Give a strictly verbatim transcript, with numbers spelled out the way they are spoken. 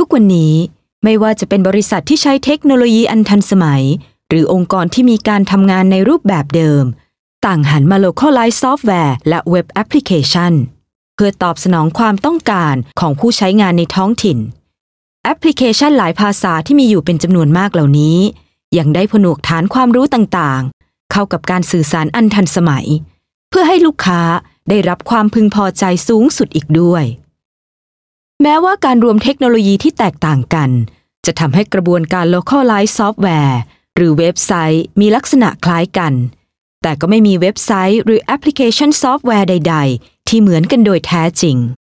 ทุกวันนี้ไม่ว่าจะเป็นบริษัทที่ใช้เทคโนโลยีอันทันสมัยหรือองค์กรที่มีการทำงานในรูปแบบเดิมต่างหันมา localize ซอฟต์แวร์และเว็บแอปพลิเคชันเพื่อตอบสนองความต้องการของผู้ใช้งานในท้องถิ่นแอปพลิเคชันหลายภาษาที่มีอยู่เป็นจำนวนมากเหล่านี้ยังได้ผนวกฐานความรู้ต่างๆเข้ากับการสื่อสารอันทันสมัยเพื่อให้ลูกค้าได้รับความพึงพอใจสูงสุดอีกด้วยแม้ว่าการรวมเทคโนโลยีที่แตกต่างกันจะทำให้กระบวนการ localize ซอฟต์แวร์หรือเว็บไซต์มีลักษณะคล้ายกันแต่ก็ไม่มีเว็บไซต์หรือแอปพลิเคชันซอฟต์แวร์ใดๆที่เหมือนกันโดยแท้จริง